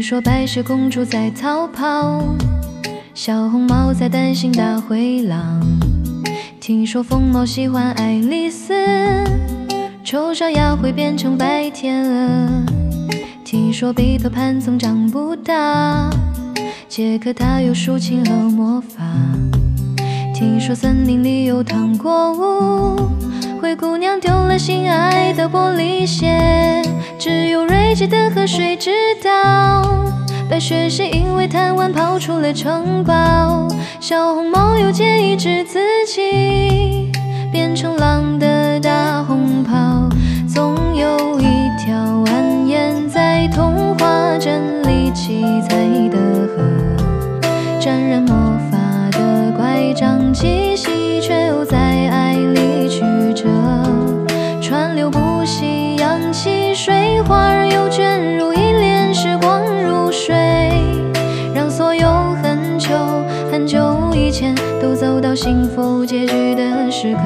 说白雪公主在逃跑，小红帽在担心大灰狼。听说疯猫喜欢爱丽丝，丑小鸭会变成白天鹅。听说彼得潘总长不大，杰克他有竖琴和魔法。听说森林里有糖果屋，灰姑娘丢了心爱的玻璃鞋，只有睿智的河水知道，白雪是因为贪玩跑出了城堡。小红帽又建议治自己变成狼的大红袍，总有一条蜿蜒在童话镇里七彩的河，沾染魔法的乖张气息，却又在爱里曲折，川流不息，扬起水花儿又卷入一帘时光如水，让所有很久很久以前都走到幸福结局的时刻。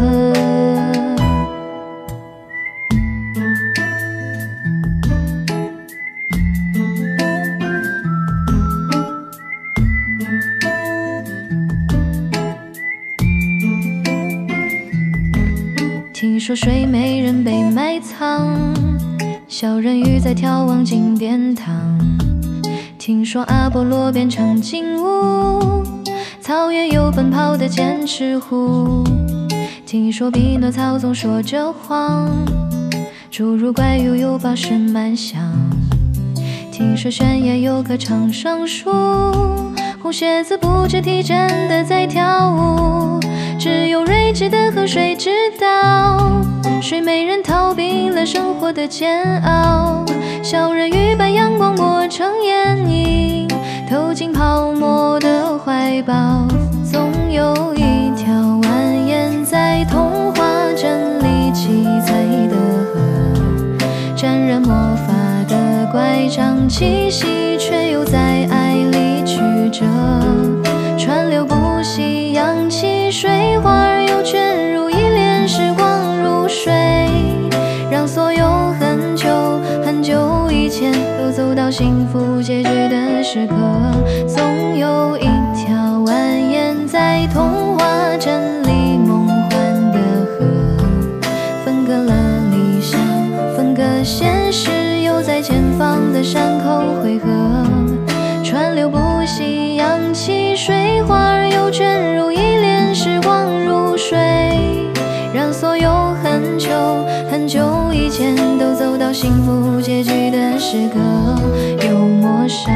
听说睡美人被埋藏，小人鱼在眺望金殿堂。听说阿波罗变成金乌，草原有奔跑的剑齿虎。听说匹诺曹总说着谎，侏儒怪又有宝石满箱。听说悬崖有棵长桑树，红靴子不知提真的在跳舞，只有睿智的河水知道，睡美人逃避了生活的煎熬，小人鱼把阳光抹成眼影，投进泡沫的怀抱，总有一条蜿蜒在童话镇里七彩的河，沾染魔法的乖张气息，却又在爱里曲折，川流不息，扬起水花儿又卷入一帘时光如水，让所有很久很久以前都走到幸福结局的时刻。总有一条蜿蜒在童话镇里梦幻的河，分割了理想，分割现实，又在前方的山口汇合，川流不息，扬起水花儿又卷入一帘时光如水，让所有很久很久以前都走到幸福结局的时刻。有陌生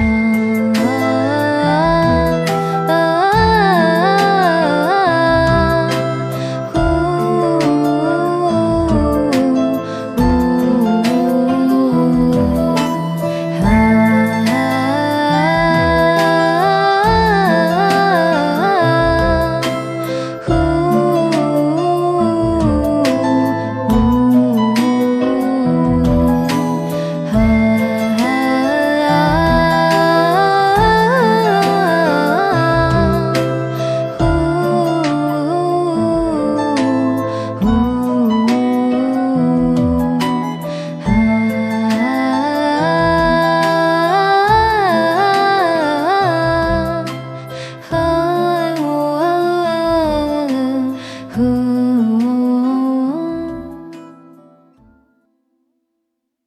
和